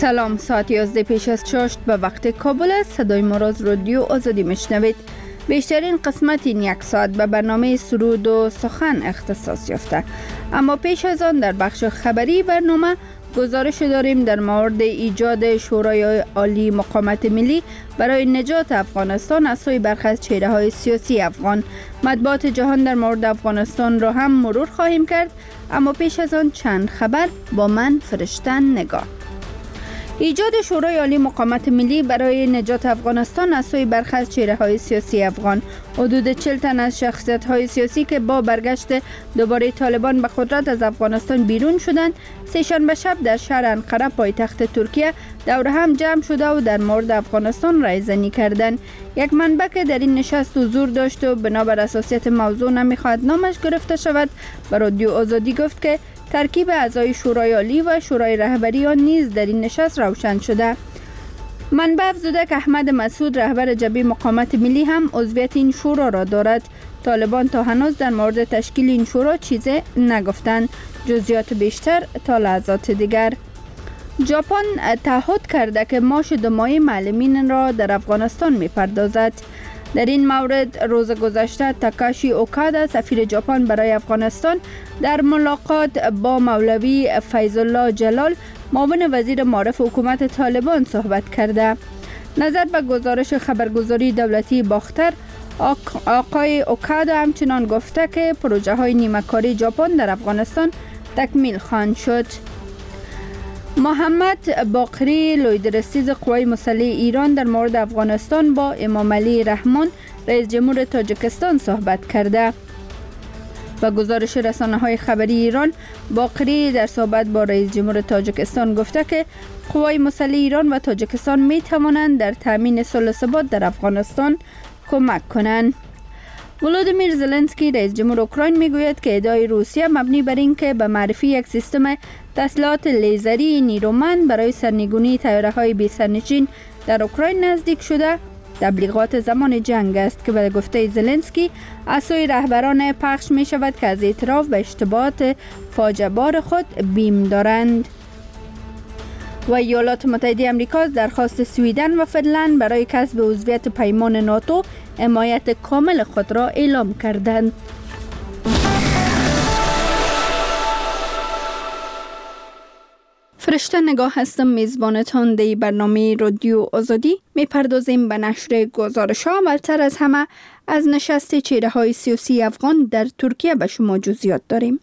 سلام، ساعت 11 پیش از چاشت به وقت کابل است. صدای ما را از رادیو آزادی میشنوید. بیشترین قسمت این یک ساعت به برنامه سرود و سخن اختصاص یافته. اما پیش از آن در بخش خبری برنامه گزارش داریم در مورد ایجاد شورای عالی مقاومت ملی برای نجات افغانستان از سوی برخی از چهره‌های سیاسی افغان. مطبوعات جهان در مورد افغانستان را هم مرور خواهیم کرد، اما پیش از آن چند خبر با من فرشته نگاه. ایجاد شورای عالی مقاومت ملی برای نجات افغانستان از سوی برخی از چهره‌های سیاسی افغان. حدود 40 تن از شخصیت‌های سیاسی که با برگشت دوباره طالبان به قدرت از افغانستان بیرون شدند، سه‌شنبه شب در شهر انقره پایتخت ترکیه دور هم جمع شده و در مورد افغانستان رایزنی کردند. یک منبع که در این نشست حضور داشت و بنابر اساسیت موضوع نمی‌خواهد نامش گرفته شود، به رادیو آزادی گفت که ترکیب اعضای شورای عالی و شورای رهبری آن نیز در این نشست روشن شده. منبع افزوده که احمد مسعود رهبر جبهه مقاومت ملی هم عضویت این شورا را دارد. طالبان تا هنوز در مورد تشکیل این شورا چیزی نگفتند. جزئیات بیشتر تا لحظات دیگر. ژاپن تعهد کرده که معاش 2 ماهه معلمین را در افغانستان می‌پردازد. در این مورد روز گذشته تاکاشی اوکادا سفیر ژاپن برای افغانستان در ملاقات با مولوی فیض الله جلال معاون وزیر معارف حکومت طالبان صحبت کرده. نظر به گزارش خبرگزاری دولتی باختر، آقای اوکادا همچنان گفته که پروژه های نیمه‌کاری ژاپن در افغانستان تکمیل خواهند شد. محمد باقری لوی‌درسیز قوای مسلح ایران در مورد افغانستان با امام علی رحمان رئیس جمهور تاجیکستان صحبت کرده. با گزارش رسانه‌های خبری ایران، باقری در صحبت با رئیس جمهور تاجیکستان گفته که قوای مسلح ایران و تاجیکستان می توانند در تامین صلح و ثبات در افغانستان کمک کنند. ولودیمیر زلنسکی رئیس جمهور اوکراین میگوید که ادعای روسیه مبنی بر اینکه به معرفی یک سیستم تسلیحات لیزری نیرومند برای سرنگونی طیاره‌های بی سرنشین در اوکراین نزدیک شده تبلیغات زمان جنگ است که به گفته زلنسکی از سوی رهبران پخش می شود که از اعتراف به اشتباهات فاجعه بار خود بیم دارند. و ایالات متحده آمریکا از درخواست سویدن و فنلند برای کسب عضویت پیمان ناتو حمایت کامل خود را اعلام کردند. فرشته نگاه هستم، میزبانتان دی برنامه رادیو آزادی. میپردازیم به نشر گزارش ها. اولتر از همه از نشست چهره‌های سیاسی افغان در ترکیه به شما جزئیات داریم.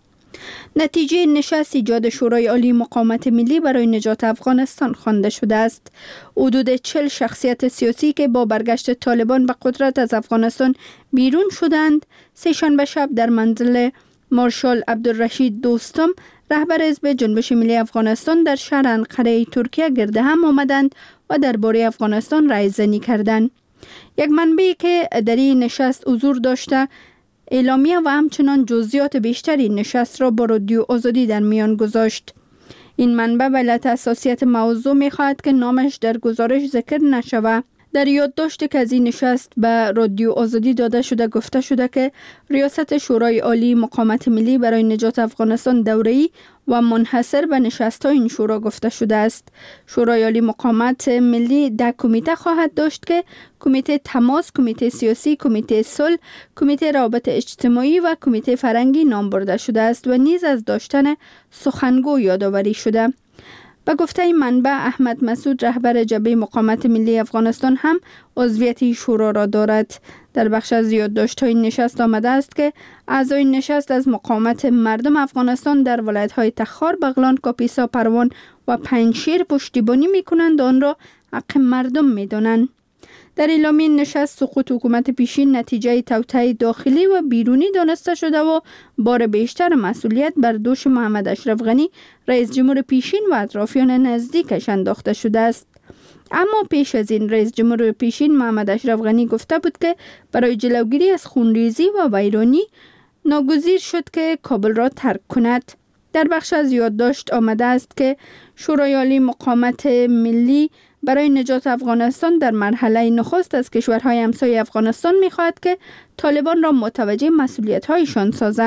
نتیجه نشست ایجاد شورای عالی مقاومت ملی برای نجات افغانستان خوانده شده است. حدود 40 شخصیت سیاسی که با برگشت طالبان به قدرت از افغانستان بیرون شدند، سه‌شنبه شب در منزل مارشال عبدالرشید دوستم رهبر حزب جنبش ملی افغانستان در شهر انقره ترکیه گرد هم آمدند و درباره افغانستان رایزنی کردند. یک منبعی که در این نشست حضور داشته اعلامیه و همچنان جزئیات بیشتری نشست را با رادیو آزادی در میان گذاشت. این منبع به علت حساسیت موضوع می‌خواهد که نامش در گزارش ذکر نشود. در یادداشتی که از این نشست به رادیو آزادی داده شده گفته شده که ریاست شورای عالی مقاومت ملی برای نجات افغانستان دوره‌ای و منحصر به نشست‌های این شورا گفته شده است. شورای عالی مقاومت ملی 10 کمیته خواهد داشت که کمیته تماس، کمیته سیاسی، کمیته صلح، کمیته روابط اجتماعی و کمیته فرهنگی نام برده شده است و نیز از داشتن سخنگو یادآوری شده. به گفته این منبع، احمد مسعود رهبر جبهه مقاومت ملی افغانستان هم عضویت شورا را دارد. در بخش از یادداشت‌های نشست آمده است که اعضای نشست از مقاومت مردم افغانستان در ولایت‌های تخار، بغلان، کاپیسا، پروان و پنجشیر پشتیبانی می‌کنند و آن را حق مردم می‌دانند. در اعلامیه نشست سقوط حکومت پیشین نتیجه توطئه داخلی و بیرونی دانسته شده و بار بیشتر مسئولیت بر دوش محمد اشرف غنی رئیس جمهور پیشین و اطرافیان نزدیکش انداخته شده است. اما پیش از این رئیس جمهور پیشین محمد اشرف غنی گفته بود که برای جلوگیری از خونریزی و ویرانی ناگزیر شد که کابل را ترک کند. در بخش از یادداشت آمده است که شورای عالی مقاومت ملی برای نجات افغانستان در مرحله نخست از کشورهای همسایه افغانستان می‌خواهد که طالبان را متوجه مسئولیت‌هایشان سازند.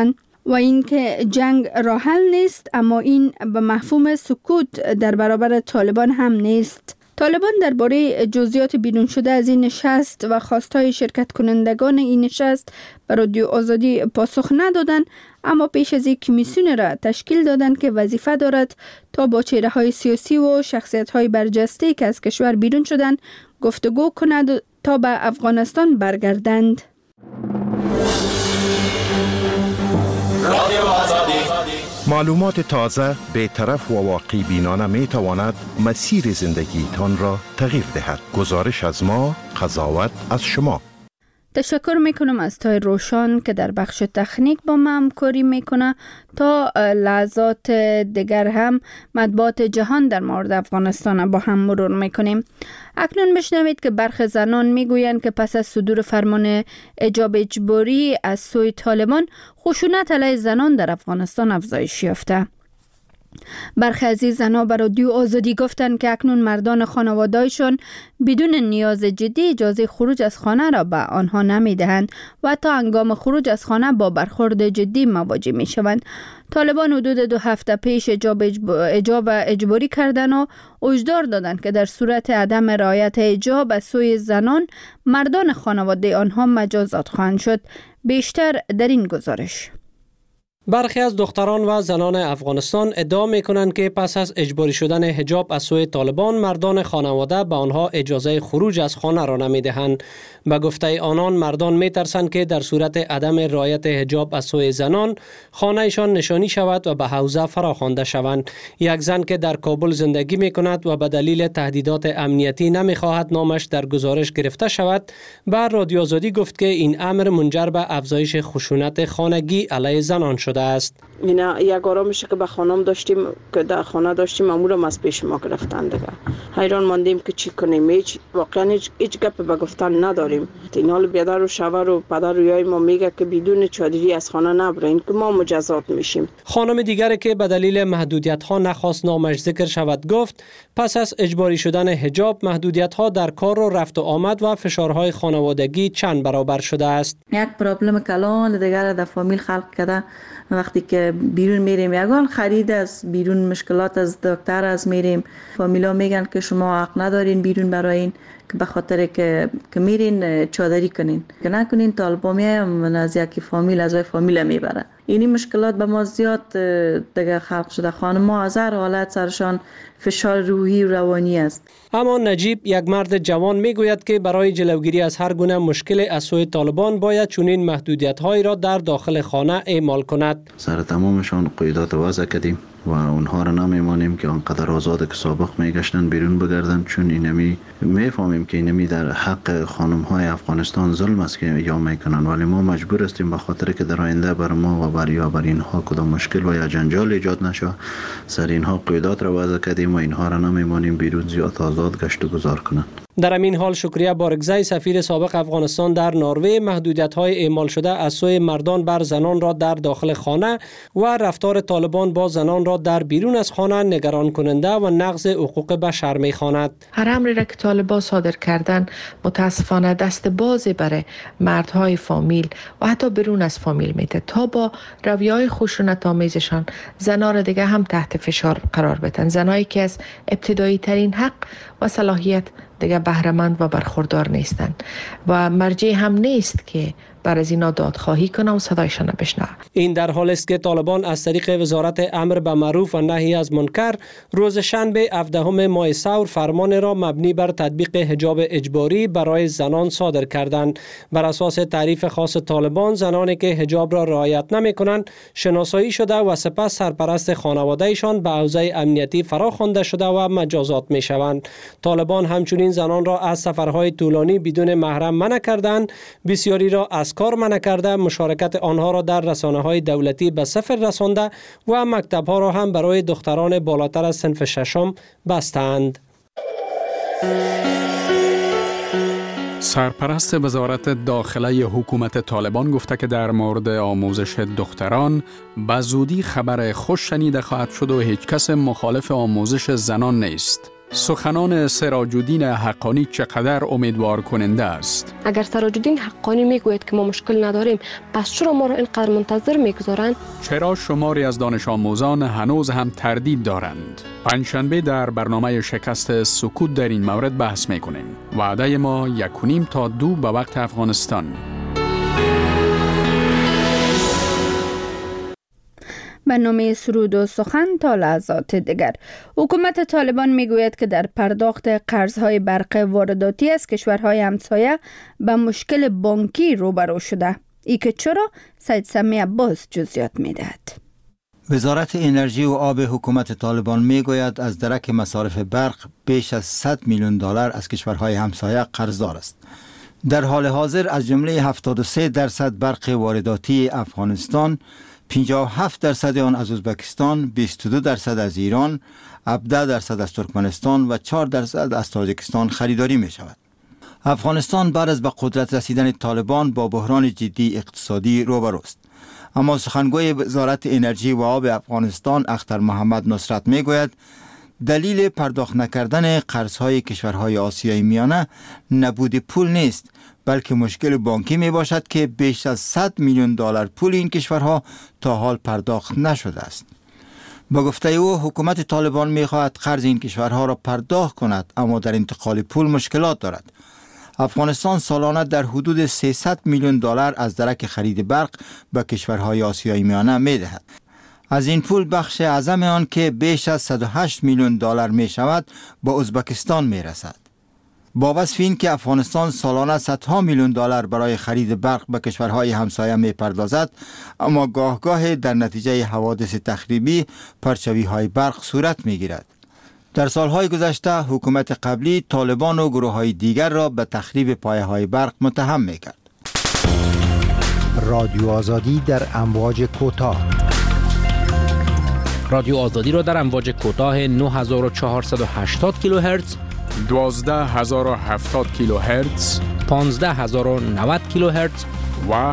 و اینکه جنگ راه حل نیست، اما این به مفهوم سکوت در برابر طالبان هم نیست. طالبان درباره جزئیات بیرون شده از این نشست و خواستهای شرکت کنندگان این نشست به رادیو آزادی پاسخ ندادند، اما پیش از یک کمیسیون را تشکیل دادند که وظیفه دارد تا با چهره‌های سیاسی و شخصیت‌های برجسته که از کشور بیرون شدند گفتگو کند تا به افغانستان برگردند. معلومات تازه، بی‌طرف و واقع بینانه می تواند مسیر زندگی تان را تغییر دهد. گزارش از ما، قضاوت از شما. تشکر میکنم از تای روشان که در بخش تکنیک با ما همکاری میکنه. تا لحظات دیگر هم مطبوعات جهان در مورد افغانستان با هم مرور میکنیم. اکنون بشنوید که برخی زنان میگویند که پس از صدور فرمان حجاب اجباری از سوی طالبان، خشونت علیه زنان در افغانستان افزایش یافته. برخی از این زنها به رادیو آزادی گفتند که اکنون مردان خانواده‌شان بدون نیاز جدی اجازه خروج از خانه را به آنها نمی‌دهند و تا هنگام خروج از خانه با برخورد جدی مواجه می‌شوند. طالبان حدود 2 هفته پیش حجاب اجباری کردند و هشدار دادند که در صورت عدم رعایت حجاب از سوی زنان، مردان خانواده آنها مجازات خواهند شد. بیشتر در این گزارش. برخی از دختران و زنان افغانستان ادعا می‌کنند که پس از اجباری شدن حجاب از سوی طالبان، مردان خانواده به آنها اجازه خروج از خانه را نمی‌دهند. به گفته آنان، مردان می‌ترسند که در صورت عدم رعایت حجاب از سوی زنان، خانه‌شان نشانی شود و به حوزه فراخوانده شوند. یک زن که در کابل زندگی می‌کند و به دلیل تهدیدات امنیتی نمی‌خواهد نامش در گزارش گرفته شود، به رادیو آزادی گفت که این امر منجر به افزایش خشونت خانگی علیه زنان شده است. اینا یک آرامشی که به خانم داشتیم، که در خانه داشتیم، معمولا از پیش ما گرفتن دیگه. حیران ماندیم که چی کنیم. واقعا هیچ گپ به گفتن نداریم. این حال بیادر و شوهر و پدر و یای ما میگه که بدون چادری از خانه نبرین که ما مجازات میشیم. خانم دیگری که به دلیل محدودیت ها نخواست نامش ذکر شود گفت پس از اجباری شدن حجاب، محدودیت ها در کار و رفت و آمد و فشارهای خانوادگی چند برابر شده است. یک پرابلم کلان دیگر در فامیل خلق کرده. وقتی که بیرون میریم، یگان خرید از بیرون، مشکلات از دکتر از میریم، فامیلا میگن که شما حق ندارین بیرون براین، که به خاطر که میرین چادری کنین، که نکنین طالبان میایم از یکی فامیل از فامیل میبره. اینی مشکلات به ما زیاد دیگه خلق شده. خانم‌ها از هر حالت سرشان فشار روحی و روانی است. اما نجیب، یک مرد جوان، میگوید که برای جلوگیری از هر گونه مشکل از سوی طالبان باید چنین محدودیت‌هایی را در داخل خانه اعمال کند. سر تمامشان قیودات وضع کردیم و اونها را نمیمانیم که آنقدر آزاد که سابق میگشتن بیرون بگردن، چون اینمی میفهمیم که اینمی در حق خانم‌های افغانستان ظلم است که یا میکنن، ولی ما مجبور هستیم به خاطر که در آینده بر ما و بر اینها کدام مشکل و یا جنجال ایجاد نشه، سر اینها قیودات را وضع کردیم و اینها را نمیمانیم بیرون زیاد آزاد گشت و گذار کنند. در این حال شکریه بارگزی، سفیر سابق افغانستان در نروژ، محدودیت‌های اعمال شده از سوی مردان بر زنان را در داخل خانه و رفتار طالبان با زنان را در بیرون از خانه نگران کننده و نقض حقوق بشر می‌خواند. هر امری را که طالبان صادر کردن متاسفانه دست بازی برای مردهای فامیل و حتی بیرون از فامیل میده تا با رویه‌های خشونت آمیزشان زنان را دیگه هم تحت فشار قرار بدن. زنایی که از ابتدایی ترین حق و صلاحیت دیگه بهره‌مند و برخوردار نیستند و مرجع هم نیست که بر از اینا دادخواهی کنه و صدایشان بشنوه. این در حال است که طالبان از طریق وزارت امر به معروف و نهی از منکر روز شنبه 17 ماه ثور فرمان را مبنی بر تطبیق حجاب اجباری برای زنان صادر کردند. بر اساس تعریف خاص طالبان، زنانی که حجاب را رعایت نمی‌کنند شناسایی شده و سپس سرپرست خانواده‌شان به حوزه امنیتی فراخوانده شده و مجازات می‌شوند. طالبان همچنین زنان را از سفرهای طولانی بدون محرم منع کردند، بسیاری را از کار منع کرده، مشارکت آنها را در رسانه‌های دولتی به صفر رسانده و مکتب‌ها را هم برای دختران بالاتر از صنف ششم بستند. سرپرست وزارت داخله حکومت طالبان گفته که در مورد آموزش دختران به زودی خبر خوش شنیده خواهد شد و هیچ کس مخالف آموزش زنان نیست. سخنان سراج الدین حقانی چقدر امیدوار کننده است؟ اگر سراج الدین حقانی میگوید که ما مشکل نداریم، پس چرا ما را اینقدر منتظر میگذارند؟ چرا شماری از دانش آموزان هنوز هم تردید دارند؟ پنجشنبه در برنامه شکست سکوت در این مورد بحث میکنیم. وعده ما 1.5 تا 2 به وقت افغانستان. برنامه سرود و سخن تا لحظات دیگر. حکومت طالبان میگوید که در پرداخت قرضهای برق وارداتی از کشورهای همسایه به مشکل بانکی روبرو شده. ای که چرا؟ سید سمی عباس جزئیات میدهد. وزارت انرژی و آب حکومت طالبان میگوید از درک مصارف برق بیش از 100 میلیون دلار از کشورهای همسایه قرضدار است. در حال حاضر از جمله 73% برق وارداتی افغانستان، 57% آن از ازبکستان، 22% از ایران، 17% از ترکمنستان و 4% از تاجیکستان خریداری می شود. افغانستان بعد از به قدرت رسیدن طالبان با بحران جدی اقتصادی روبروست. اما سخنگوی وزارت انرژی و آب افغانستان اختر محمد نصرت می گوید دلیل پرداخت نکردن قرضهای کشورهای آسیای میانه نبود پول نیست، بلکه مشکل بانکی می باشد که بیش از 100 میلیون دلار پول این کشورها تا حال پرداخت نشده است. با گفته او حکومت طالبان می خواهد قرض این کشورها را پرداخت کند، اما در انتقال پول مشکلات دارد. افغانستان سالانه در حدود 300 میلیون دلار از درک خرید برق به کشورهای آسیای میانه می دهد. از این پول بخش اعظم آن که بیش از 108 میلیون دلار می شود با ازبکستان می رسد. با وصف این که افغانستان سالانه صدها میلیون دلار برای خرید برق به کشورهای همسایه می پردازد، اما گاه در نتیجه حوادث تخریبی پرچوی های برق صورت می گیرد. در سالهای گذشته حکومت قبلی طالبان و گروه های دیگر را به تخریب پایه های برق متهم می کرد. رادیو آزادی در امواج کوتاه. رادیو آزادی را در امواج کوتاه 9480 کیلوهرتز، 12070 کیلوهرتز، 15090 کیلوهرتز و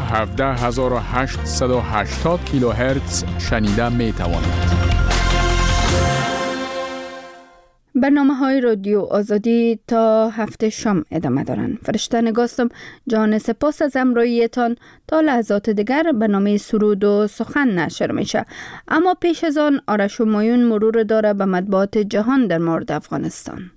17880 کیلوهرتز شنیده می توانید. برنامه‌های رادیو آزادی تا هفته شام ادامه دارند. فرشته نگاستم جان سپاس از همراهیتان. تا لحظات دیگر برنامه سرود و سخن نشر میشه. اما پیش از آن آرش همایون مرور داره به مطبوعات جهان در مورد افغانستان.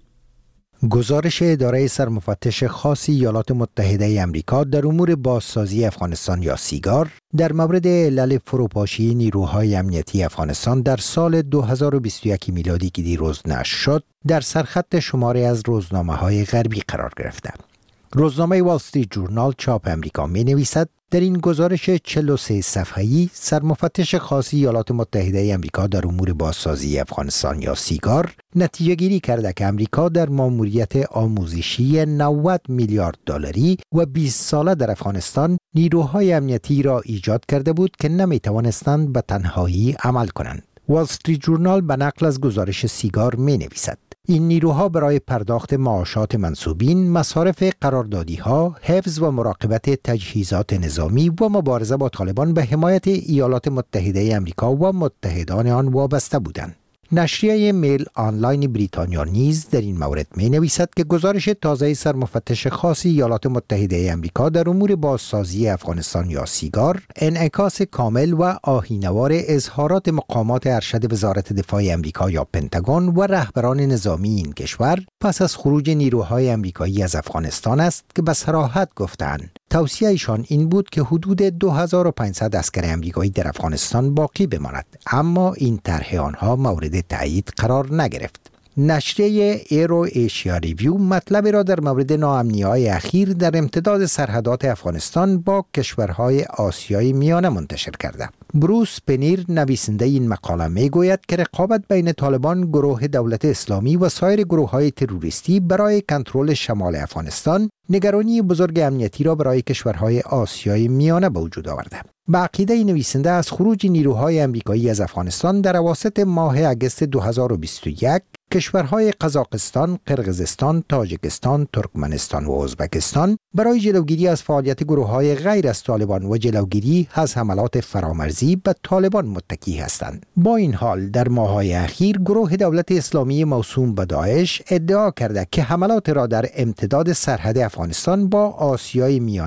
گزارش اداره سرمفتش خاص ایالات متحده امریکا در امور بازسازی افغانستان یا سیگار در مورد علل فروپاشی نیروهای امنیتی افغانستان در سال 2021 میلادی که دیروز نشر شد در سرخط شماری از روزنامه‌های غربی قرار گرفته. روزنامه وال استریت جورنال چاپ امریکا می نویسد در این گزارش 43 صفحه‌ای سرمفتش خاص ایالات متحده امریکا در امور بازسازی افغانستان یا سیگار نتیجه گیری کرده که امریکا در ماموریت آموزشی 90 میلیارد دلاری و 20 ساله در افغانستان نیروهای امنیتی را ایجاد کرده بود که نمی توانستند به تنهایی عمل کنند. وال استریت جورنال به نقل از گزارش سیگار می نویسد این نیروها برای پرداخت معاشات منصوبین، مصارف قراردادی‌ها، حفظ و مراقبت تجهیزات نظامی و مبارزه با طالبان به حمایت ایالات متحده امریکا و متحدان آن وابسته بودند. نشریه میل آنلاین بریتانیا نیز در این مورد می نویسد که گزارش تازه سرمفتش خاص ایالات متحده امریکا در امور بازسازی افغانستان یا سیگار انعکاس کامل و آیین‌وار اظهارات مقامات ارشد وزارت دفاع امریکا یا پنتاگون و رهبران نظامی این کشور پس از خروج نیروهای امریکایی از افغانستان است که به صراحت گفتند توصیه ایشان این بود که حدود 2500 عسکر امریکایی در افغانستان باقی بماند، اما این طرح آنها مورد تایید قرار نگرفت. نشریه ایرو ایشیا ریویو مطلب را در مورد ناامنی‌های اخیر در امتداد سرحدات افغانستان با کشورهای آسیای میانه منتشر کرده. بروس پنیر نویسنده این مقاله میگوید که رقابت بین طالبان، گروه دولت اسلامی و سایر گروه‌های تروریستی برای کنترل شمال افغانستان نگرانی بزرگ امنیتی را برای کشورهای آسیای میانه به وجود آورده. به عقیده نویسنده از خروج نیروهای امریکایی از افغانستان در اواسط ماه اگست 2021 کشورهای قزاقستان، قرقیزستان، تاجیکستان، ترکمنستان و ازبکستان برای جلوگیری از فعالیت گروه‌های غیر از طالبان و جلوگیری از حملات فرامرزی به طالبان متکی هستند. با این حال در ماه‌های اخیر گروه دولت اسلامی موسوم به داعش ادعا کرده که حملات را در امتداد سرحد افغانستان با آسیای میانه